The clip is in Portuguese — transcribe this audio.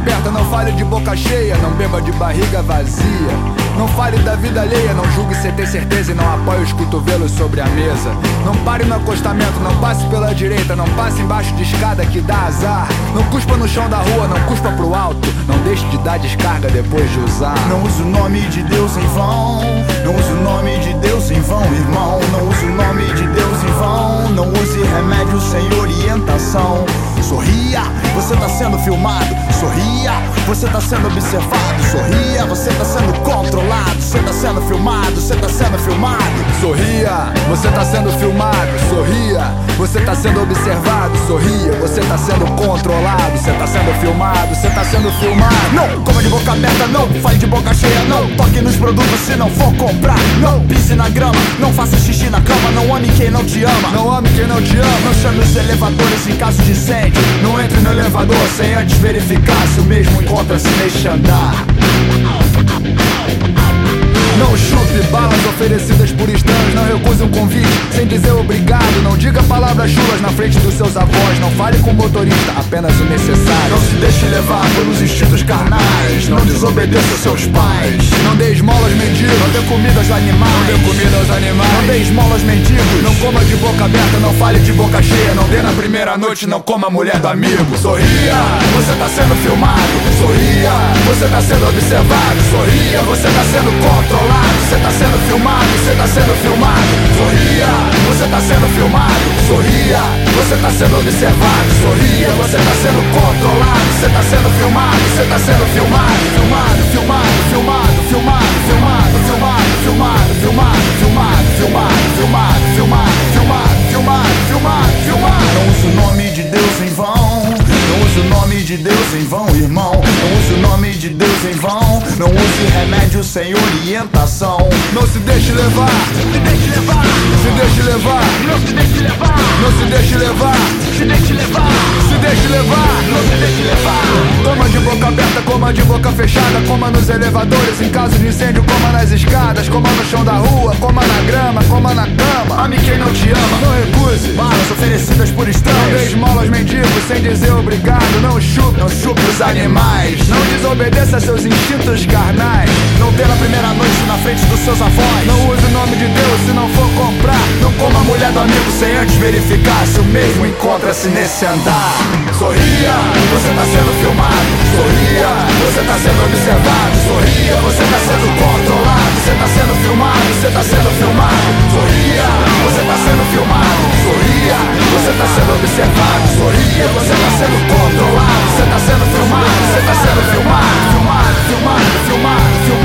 aberta, não fale de boca cheia, não beba de barriga vazia. Não fale da vida alheia, não julgue sem ter certeza e não apoie os cotovelos sobre a mesa. Não pare no acostamento, não passe pela direita, não passe embaixo de escada que dá azar. Não cuspa no chão da rua, não cuspa pro alto, não deixe de dar descarga depois de usar. Não use o nome de Deus em vão, não use o nome de Deus em vão, irmão. Não use o nome de Deus em vão, não use remédio sem orientação. Sorria, você tá sendo filmado. Sorria, você tá sendo observado. Sorria, você tá sendo controlado. Você tá sendo filmado, você tá sendo filmado. Sorria, você tá sendo filmado. Sorria, você tá sendo observado. Sorria, você tá sendo controlado. Você tá sendo filmado, você tá sendo filmado. Não coma de boca aberta, não fale de boca cheia, não toque nos produtos se não for comprar. Não pise na grama, não faça xixi na cama. Não ame quem não te ama, não ame quem não te ama. Não chame os elevadores em caso de incêndio. Não entre no elevador sem antes verificar se o mesmo encontra-se neste andar. Não chupe balas oferecidas por estranhos. Não recuse um convite sem dizer obrigado. Não diga palavras chulas na frente dos seus avós. Não fale com o motorista, apenas o necessário. Não se deixe levar pelos instintos carnais. Não desobedeça aos seus pais. Não dê esmola aos mendigos. Não dê comida aos animais. Não dê comida aos animais. Não dê esmola aos mendigos. Não coma de boca aberta, não fale de boca cheia. Não dê na primeira noite, não coma a mulher do amigo. Sorria, você tá sendo filmado. Sorria, você tá sendo observado. Sorria, você tá sendo controlado. Você tá sendo filmado, você tá sendo filmado. Sorria, você tá sendo filmado. Sorria, você tá sendo observado. Sorria, você tá sendo controlado. Você tá sendo filmado, você tá sendo filmado. Filmado, filmado, filmado, filmado, filmado, filmado, filmado, filmado, filmado, filmado, filmado, filmado, filmado, filmado, filmado, filmado. Não use o nome de Deus em vão. Não use o nome de Deus em vão, irmão. Não use o nome de Deus em vão. Não use remédio sem orientação. Não se deixe levar, se deixe levar, se deixe levar. Não se deixe levar, não se deixe levar, se deixe levar, se deixe levar, não se deixe levar. Coma de boca aberta, coma de boca fechada. Coma nos elevadores, em caso de incêndio, coma nas escadas. Coma no chão da rua, coma na grama, coma na cama. Ame quem não te ama, não recuse balas oferecidas por estranhos. Não dê esmola aos mendigos sem dizer obrigado. Não chupe os animais. Não desobedeça a seus instintos carnais. Não dê na primeira noite na frente dos seus avós. Não use o nome de Deus se não for comprar. Não coma a mulher do amigo sem antes verificar se o mesmo encontra-se nesse andar. Sorria, você tá sendo filmado. Sorria, você tá sendo observado. Sorria, você tá sendo controlado. Você tá sendo filmado, você tá sendo filmado. Sorria, você tá sendo filmado. Sorria, você tá sendo observado. Sorria, você tá sendo controlado. Você tá sendo filmado, você tá sendo filmado. Filmado, filmado, filmado, filmado.